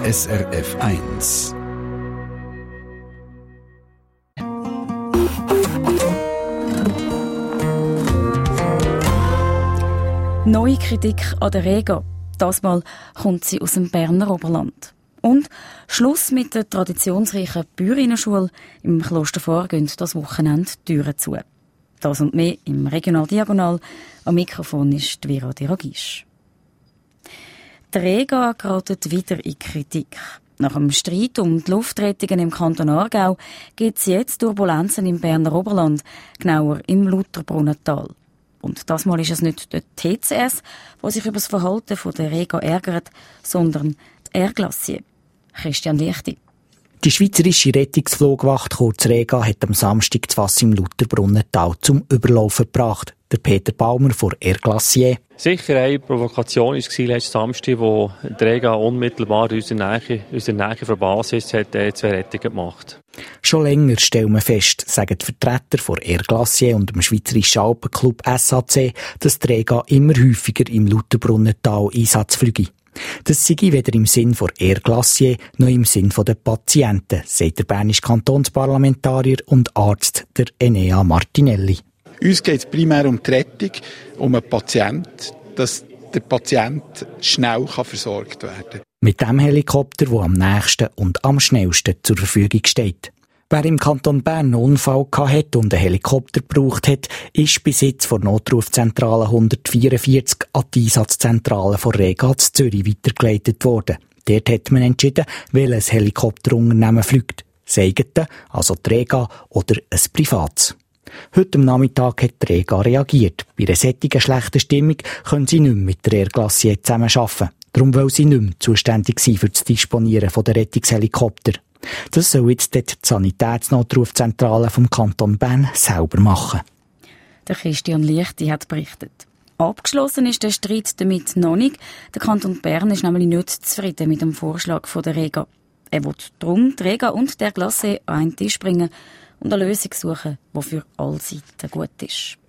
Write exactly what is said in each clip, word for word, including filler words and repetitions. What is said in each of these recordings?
S R F eins. Neue Kritik an der Rega. Das Mal kommt sie aus dem Berner Oberland. Und Schluss mit der traditionsreichen Bäuerinnenschule. Im Kloster Fahr gehen das Wochenende die Türen zu. Das und mehr im Regional Diagonal. Am Mikrofon ist Vera Diragisch. Die Rega gerät wieder in Kritik. Nach dem Streit um die Luftrettungen im Kanton Aargau gibt es jetzt Turbulenzen im Berner Oberland, genauer im Lutherbrunnental. Und das Mal ist es nicht der T C S, der sich über das Verhalten der Rega ärgert, sondern die Air Glacier. Christian Lichti. Die schweizerische Rettungsflugwacht kurz Rega hat am Samstag das Wasser im Lutherbrunnental zum Überlaufen gebracht. Der Peter Baumer von Air Glacier. Sicher eine Provokation war letzten Samstag, wo die Rega unmittelbar in unserer Nähe, in unserer Nähe von der Basis hat, äh, zwei Rettungen gemacht. Schon länger stellen wir fest, sagen die Vertreter von Air Glacier und dem Schweizerischen Alpenclub S A C, dass die Rega immer häufiger im Lutherbrunnental Einsatz fliege. Das sei weder im Sinn von Air Glacier noch im Sinn der Patienten, sagt der bernische Kantonsparlamentarier und Arzt der Enea Martinelli. Uns geht es primär um die Rettung, um einen Patienten, dass der Patient schnell versorgt werden kann. Mit dem Helikopter, der am nächsten und am schnellsten zur Verfügung steht. Wer im Kanton Bern einen Unfall hatte und einen Helikopter gebraucht hat, ist bis jetzt von der Notrufzentrale hundertvierundvierzig an die Einsatzzentrale von Rega zu Zürich weitergeleitet worden. Dort hat man entschieden, welches Helikopterunternehmen fliegt. Seigeten, also die Rega oder ein privates. Heute am Nachmittag hat die Rega reagiert. Bei einer solchen schlechten Stimmung können sie nicht mehr mit der Air Glacier zusammenarbeiten. Darum will sie nicht mehr zuständig sein für das Disponieren der Rettungshelikopter. Das soll jetzt die Sanitätsnotrufzentrale vom Kanton Bern selber machen. Der Christian Lichti hat berichtet. Abgeschlossen ist der Streit damit noch nicht. Der Kanton Bern ist nämlich nicht zufrieden mit dem Vorschlag der Rega. Er will darum die Rega und der Glacier an einen Tisch bringen und eine Lösung suchen, die für alle Seiten gut ist.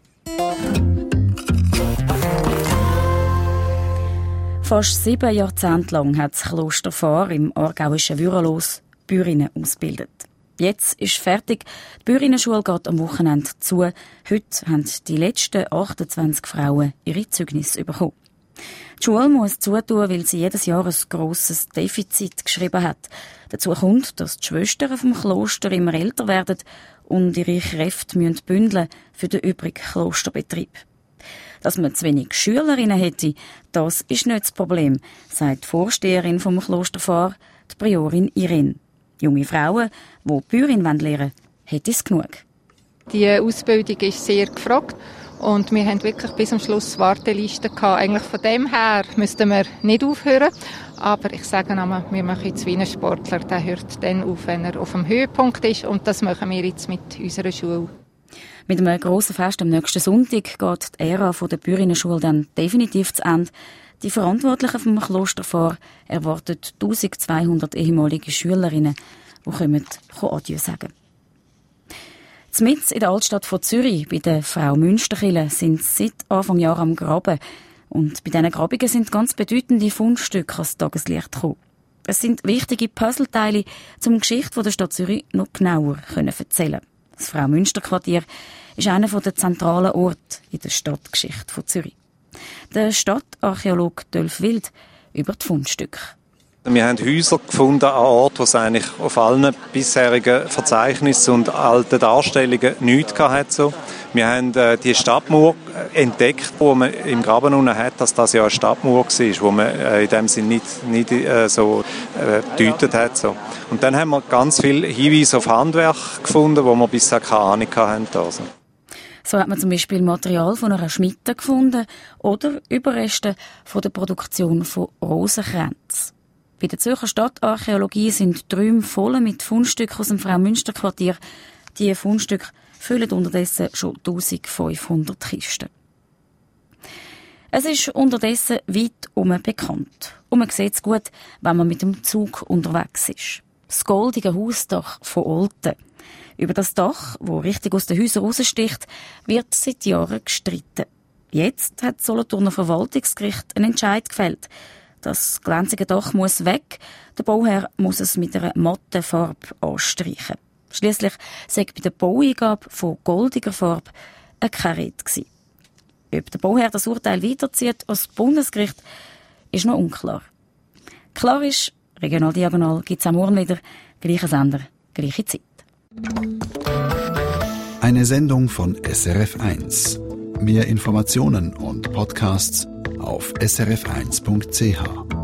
Fast sieben Jahrzehnte lang hat das Kloster Fahr im aargauischen Würelos Bäuerinnen ausgebildet. Jetzt ist fertig. Die Bäuerinnenschule geht am Wochenende zu. Heute haben die letzten achtundzwanzig Frauen ihre Zeugnisse bekommen. Die Schule muss zutun, weil sie jedes Jahr ein grosses Defizit geschrieben hat. Dazu kommt, dass die Schwestern vom Kloster immer älter werden und ihre Kräfte müssen bündeln für den übrigen Klosterbetrieb. Dass man zu wenig Schülerinnen hätte, das ist nicht das Problem, sagt die Vorsteherin vom Kloster Fahr, die Priorin Irene. Junge Frauen, die Bäuerin lernen wollen, hätte es genug. Die Ausbildung ist sehr gefragt. Und wir haben wirklich bis zum Schluss Wartelisten gehabt. Eigentlich von dem her müssten wir nicht aufhören. Aber ich sage einmal, wir machen jetzt wie ein Sportler. Der hört dann auf, wenn er auf dem Höhepunkt ist. Und das machen wir jetzt mit unserer Schule. Mit einem grossen Fest am nächsten Sonntag geht die Ära der Bäuerinnenschule dann definitiv zu Ende. Die Verantwortlichen vom Kloster Fahr erwarten eintausendzweihundert ehemalige Schülerinnen, die kommen, Adieu sagen. Zmitz in der Altstadt von Zürich, bei der Frau Münsterkille, sind seit Anfang Jahr am Graben. Und bei diesen Grabungen sind ganz bedeutende Fundstücke ans Tageslicht gekommen. Es sind wichtige Puzzleteile, um die Geschichte der Stadt Zürich noch genauer zu erzählen. Das Frau Münster-Quartier ist einer der zentralen Orte in der Stadtgeschichte von Zürich. Der Stadtarchäologe Dolf Wild über die Fundstücke. Wir haben Häuser gefunden an Orten, wo es eigentlich auf allen bisherigen Verzeichnissen und alten Darstellungen nichts hatte. So. Wir haben äh, die Stadtmauer entdeckt, wo man im Graben unten hat, dass das ja eine Stadtmauer war, wo man äh, in dem Sinne nicht, nicht äh, so äh, gedeutet hat. So. Und dann haben wir ganz viele Hinweise auf Handwerk gefunden, wo wir bisher keine Ahnung hatten. Also. So hat man zum Beispiel Material von einer Schmiede gefunden oder Überreste von der Produktion von Rosenkränzen. Bei der Zürcher Stadtarchäologie sind die Räume voll mit Fundstücken aus dem Frau-Münster-Quartier. Diese Fundstücke füllen unterdessen schon eintausendfünfhundert Kisten. Es ist unterdessen weit herum bekannt. Und man sieht es gut, wenn man mit dem Zug unterwegs ist. Das goldige Hausdach von Olten. Über das Dach, das richtig aus den Häusern raussticht, wird seit Jahren gestritten. Jetzt hat das Solothurner Verwaltungsgericht einen Entscheid gefällt. Das glänzige Dach muss weg. Der Bauherr muss es mit einer matten Farbe anstreichen. Schliesslich sei bei der Baueingabe von goldiger Farbe keine Rede gewesen. Ob der Bauherr das Urteil weiterzieht als Bundesgericht, ist noch unklar. Klar ist, Regional Diagonal gibt es am Morgen wieder. Gleicher Sender, gleiche Zeit. Eine Sendung von S R F eins. Mehr Informationen und Podcasts auf s r f eins punkt c h.